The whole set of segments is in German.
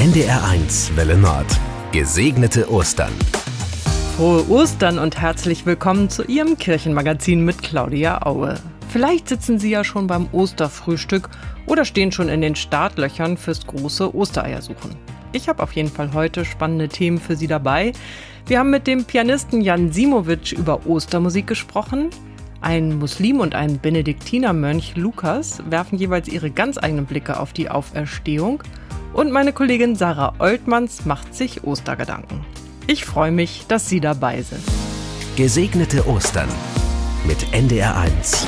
NDR1 Welle Nord. Gesegnete Ostern. Frohe Ostern und herzlich willkommen zu Ihrem Kirchenmagazin mit Claudia Aue. Vielleicht sitzen Sie ja schon beim Osterfrühstück oder stehen schon in den Startlöchern fürs große Ostereiersuchen. Ich habe auf jeden Fall heute spannende Themen für Sie dabei. Wir haben mit dem Pianisten Jan Simovic über Ostermusik gesprochen. Ein Muslim und ein Benediktinermönch Lukas werfen jeweils ihre ganz eigenen Blicke auf die Auferstehung. Und meine Kollegin Sarah Oltmanns macht sich Ostergedanken. Ich freue mich, dass Sie dabei sind. Gesegnete Ostern mit NDR1.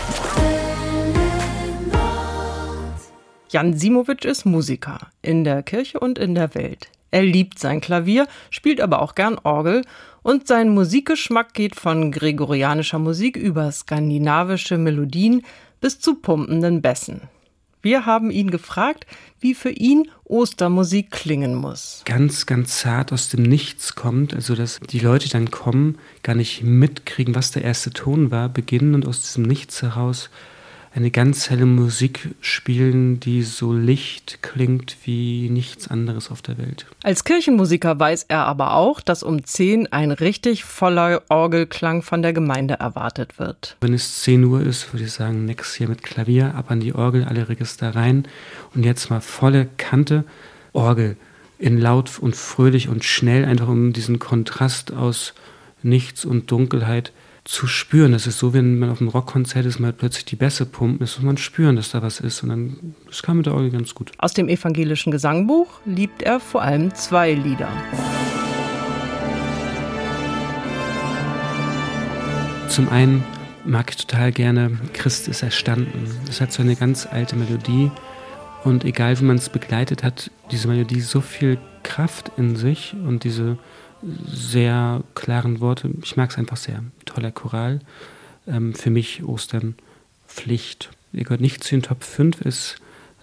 Jan Simovic ist Musiker in der Kirche und in der Welt. Er liebt sein Klavier, spielt aber auch gern Orgel und sein Musikgeschmack geht von gregorianischer Musik über skandinavische Melodien bis zu pumpenden Bässen. Wir haben ihn gefragt, wie für ihn Ostermusik klingen muss. Ganz, ganz zart aus dem Nichts kommt, also dass die Leute dann kommen, gar nicht mitkriegen, was der erste Ton war, beginnen und aus diesem Nichts heraus eine ganz helle Musik spielen, die so licht klingt wie nichts anderes auf der Welt. Als Kirchenmusiker weiß er aber auch, dass um 10 ein richtig voller Orgelklang von der Gemeinde erwartet wird. Wenn es 10 Uhr ist, würde ich sagen, nix hier mit Klavier, ab an die Orgel, alle Register rein und jetzt mal volle Kante Orgel in laut und fröhlich und schnell, einfach um diesen Kontrast aus Nichts und Dunkelheit zu spüren. Das ist so, wenn man auf einem Rockkonzert ist, mal plötzlich die Bässe pumpen, das muss man spüren, dass da was ist. Und dann, das kam mit der Orgel ganz gut. Aus dem evangelischen Gesangbuch liebt er vor allem 2 Lieder. Zum einen mag ich total gerne Christ ist erstanden. Das hat so eine ganz alte Melodie und egal wie man es begleitet, hat diese Melodie so viel Kraft in sich und diese sehr klaren Worte. Ich mag es einfach sehr. Toller Choral. Für mich Ostern Pflicht. Er gehört nicht zu den Top 5, ist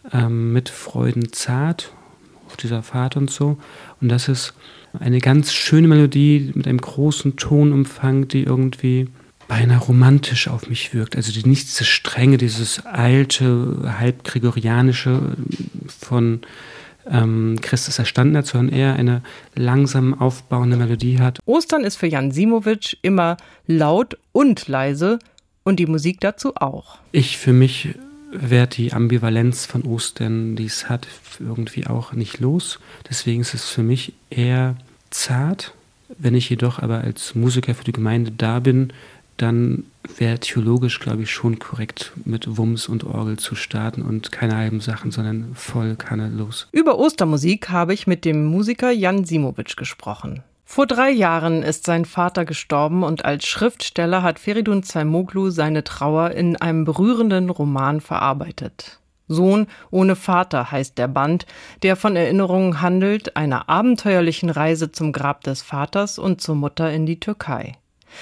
mit Freuden zart auf dieser Fahrt und so. Und das ist eine ganz schöne Melodie mit einem großen Tonumfang, die irgendwie beinahe romantisch auf mich wirkt. Also nicht diese Strenge, dieses alte, halb gregorianische von Christus erstanden hat, sondern eher eine langsam aufbauende Melodie hat. Ostern ist für Jan Simovic immer laut und leise und die Musik dazu auch. Ich für mich werde die Ambivalenz von Ostern, die es hat, irgendwie auch nicht los. Deswegen ist es für mich eher zart. Wenn ich jedoch aber als Musiker für die Gemeinde da bin, dann wäre theologisch, glaube ich, schon korrekt, mit Wumms und Orgel zu starten und keine halben Sachen, sondern voll Kanne los. Über Ostermusik habe ich mit dem Musiker Jan Simovic gesprochen. Vor 3 Jahren ist sein Vater gestorben und als Schriftsteller hat Feridun Zaimoglu seine Trauer in einem berührenden Roman verarbeitet. Sohn ohne Vater heißt der Band, der von Erinnerungen handelt, einer abenteuerlichen Reise zum Grab des Vaters und zur Mutter in die Türkei.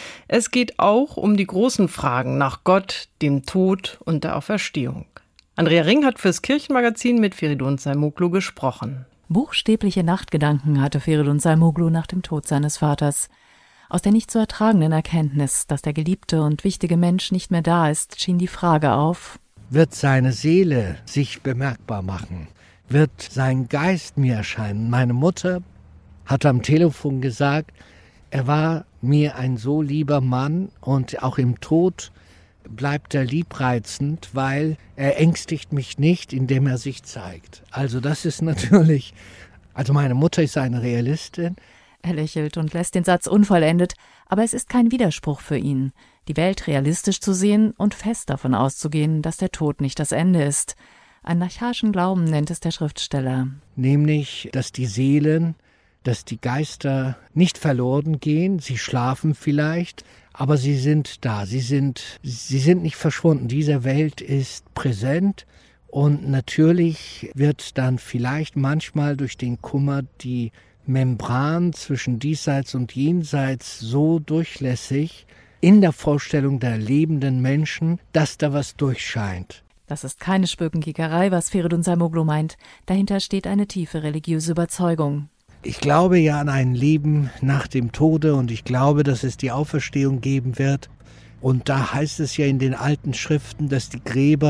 Es geht auch um die großen Fragen nach Gott, dem Tod und der Auferstehung. Andrea Ring hat fürs Kirchenmagazin mit Feridun Zaimoglu gesprochen. Buchstäbliche Nachtgedanken hatte Feridun Zaimoglu nach dem Tod seines Vaters. Aus der nicht zu ertragenden Erkenntnis, dass der geliebte und wichtige Mensch nicht mehr da ist, schien die Frage auf: Wird seine Seele sich bemerkbar machen? Wird sein Geist mir erscheinen? Meine Mutter hat am Telefon gesagt, er war mir ein so lieber Mann und auch im Tod bleibt er liebreizend, weil er ängstigt mich nicht, indem er sich zeigt. Also das ist natürlich, also meine Mutter ist eine Realistin. Er lächelt und lässt den Satz unvollendet, aber es ist kein Widerspruch für ihn, die Welt realistisch zu sehen und fest davon auszugehen, dass der Tod nicht das Ende ist. Einen archaischen Glauben nennt es der Schriftsteller. Nämlich, dass die Seelen, dass die Geister nicht verloren gehen, sie schlafen vielleicht, aber sie sind da, sie sind nicht verschwunden. Diese Welt ist präsent und natürlich wird dann vielleicht manchmal durch den Kummer die Membran zwischen diesseits und jenseits so durchlässig in der Vorstellung der lebenden Menschen, dass da was durchscheint. Das ist keine Spökenkickerei, was Feridun Zaimoglu meint. Dahinter steht eine tiefe religiöse Überzeugung. Ich glaube ja an ein Leben nach dem Tode und ich glaube, dass es die Auferstehung geben wird. Und da heißt es ja in den alten Schriften, dass die Gräber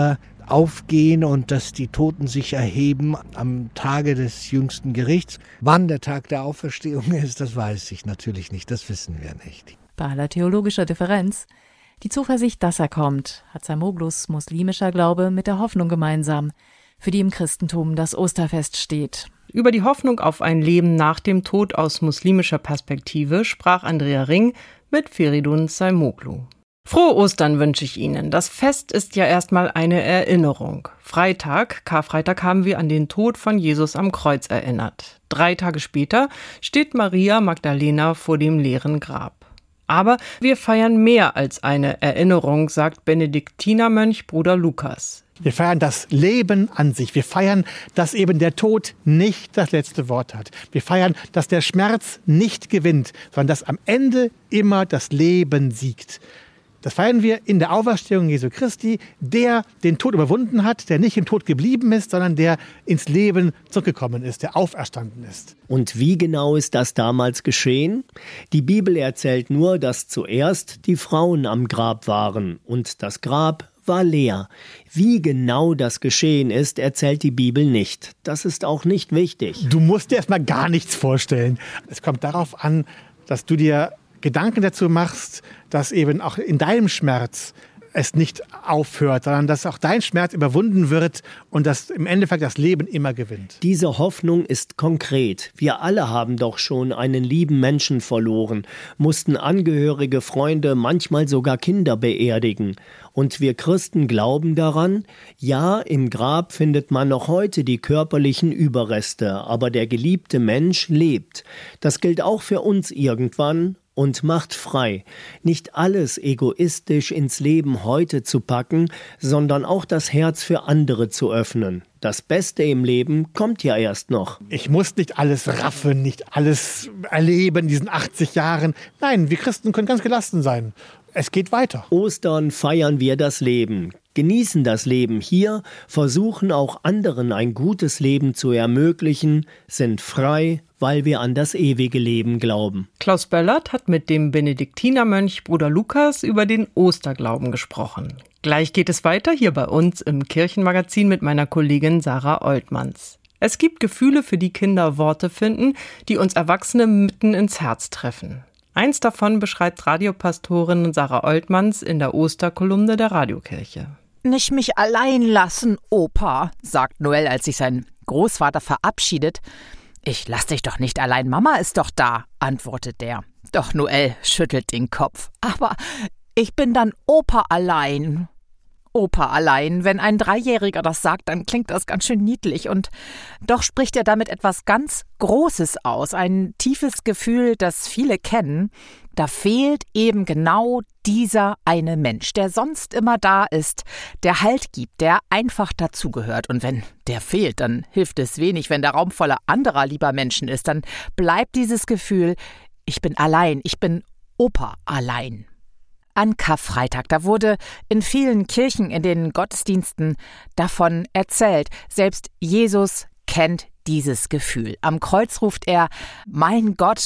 aufgehen und dass die Toten sich erheben am Tage des jüngsten Gerichts. Wann der Tag der Auferstehung ist, das weiß ich natürlich nicht, das wissen wir nicht. Bei aller theologischer Differenz, die Zuversicht, dass er kommt, hat Zaimoglus muslimischer Glaube mit der Hoffnung gemeinsam, für die im Christentum das Osterfest steht. Über die Hoffnung auf ein Leben nach dem Tod aus muslimischer Perspektive sprach Andrea Ring mit Feridun Zaimoglu. Frohe Ostern wünsche ich Ihnen. Das Fest ist ja erstmal eine Erinnerung. Karfreitag, haben wir an den Tod von Jesus am Kreuz erinnert. 3 Tage später steht Maria Magdalena vor dem leeren Grab. Aber wir feiern mehr als eine Erinnerung, sagt Benediktinermönch Bruder Lukas. Wir feiern das Leben an sich. Wir feiern, dass eben der Tod nicht das letzte Wort hat. Wir feiern, dass der Schmerz nicht gewinnt, sondern dass am Ende immer das Leben siegt. Das feiern wir in der Auferstehung Jesu Christi, der den Tod überwunden hat, der nicht im Tod geblieben ist, sondern der ins Leben zurückgekommen ist, der auferstanden ist. Und wie genau ist das damals geschehen? Die Bibel erzählt nur, dass zuerst die Frauen am Grab waren und das Grab war leer. Wie genau das geschehen ist, erzählt die Bibel nicht. Das ist auch nicht wichtig. Du musst dir erstmal gar nichts vorstellen. Es kommt darauf an, dass du dir Gedanken dazu machst, dass eben auch in deinem Schmerz es nicht aufhört, sondern dass auch dein Schmerz überwunden wird und dass im Endeffekt das Leben immer gewinnt. Diese Hoffnung ist konkret. Wir alle haben doch schon einen lieben Menschen verloren, mussten Angehörige, Freunde, manchmal sogar Kinder beerdigen. Und wir Christen glauben daran, ja, im Grab findet man noch heute die körperlichen Überreste, aber der geliebte Mensch lebt. Das gilt auch für uns irgendwann. Und macht frei, nicht alles egoistisch ins Leben heute zu packen, sondern auch das Herz für andere zu öffnen. Das Beste im Leben kommt ja erst noch. Ich muss nicht alles raffen, nicht alles erleben in diesen 80 Jahren. Nein, wir Christen können ganz gelassen sein. Es geht weiter. Ostern feiern wir das Leben, genießen das Leben hier, versuchen auch anderen ein gutes Leben zu ermöglichen, sind frei, weil wir an das ewige Leben glauben. Klaus Böllert hat mit dem Benediktinermönch Bruder Lukas über den Osterglauben gesprochen. Gleich geht es weiter hier bei uns im Kirchenmagazin mit meiner Kollegin Sarah Oltmanns. Es gibt Gefühle, für die Kinder Worte finden, die uns Erwachsene mitten ins Herz treffen. Eins davon beschreibt Radiopastorin Sarah Oltmanns in der Osterkolumne der Radiokirche. Nicht mich allein lassen, Opa, sagt Noel, als sich sein Großvater verabschiedet. Ich lass dich doch nicht allein, Mama ist doch da, antwortet der. Doch Noel schüttelt den Kopf. Aber ich bin dann Opa allein. Opa allein, wenn ein 3-Jähriger das sagt, dann klingt das ganz schön niedlich. Und doch spricht er damit etwas ganz Großes aus. Ein tiefes Gefühl, das viele kennen. Da fehlt eben genau dieser eine Mensch, der sonst immer da ist, der Halt gibt, der einfach dazugehört. Und wenn der fehlt, dann hilft es wenig, wenn der Raum voller anderer lieber Menschen ist. Dann bleibt dieses Gefühl, ich bin allein, ich bin Opa allein. An Karfreitag, da wurde in vielen Kirchen in den Gottesdiensten davon erzählt. Selbst Jesus kennt dieses Gefühl. Am Kreuz ruft er, mein Gott,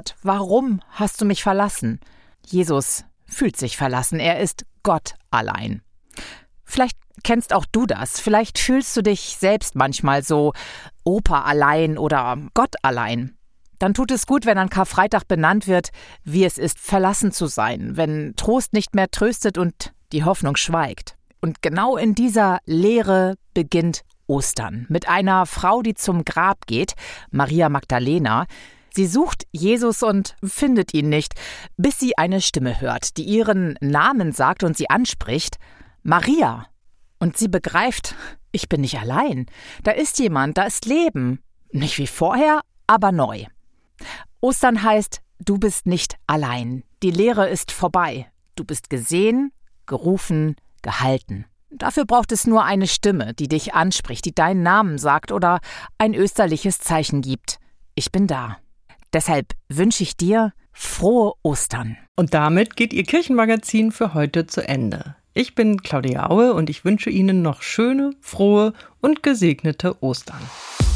warum hast du mich verlassen? Jesus fühlt sich verlassen, er ist Gott allein. Vielleicht kennst auch du das, vielleicht fühlst du dich selbst manchmal so Opa allein oder Gott allein. Dann tut es gut, wenn an Karfreitag benannt wird, wie es ist, verlassen zu sein, wenn Trost nicht mehr tröstet und die Hoffnung schweigt. Und genau in dieser Leere beginnt Ostern mit einer Frau, die zum Grab geht, Maria Magdalena. Sie sucht Jesus und findet ihn nicht, bis sie eine Stimme hört, die ihren Namen sagt und sie anspricht, Maria. Und sie begreift, ich bin nicht allein. Da ist jemand, da ist Leben. Nicht wie vorher, aber neu. Ostern heißt, du bist nicht allein. Die Leere ist vorbei. Du bist gesehen, gerufen, gehalten. Dafür braucht es nur eine Stimme, die dich anspricht, die deinen Namen sagt oder ein österliches Zeichen gibt. Ich bin da. Deshalb wünsche ich dir frohe Ostern. Und damit geht Ihr Kirchenmagazin für heute zu Ende. Ich bin Claudia Aue und ich wünsche Ihnen noch schöne, frohe und gesegnete Ostern.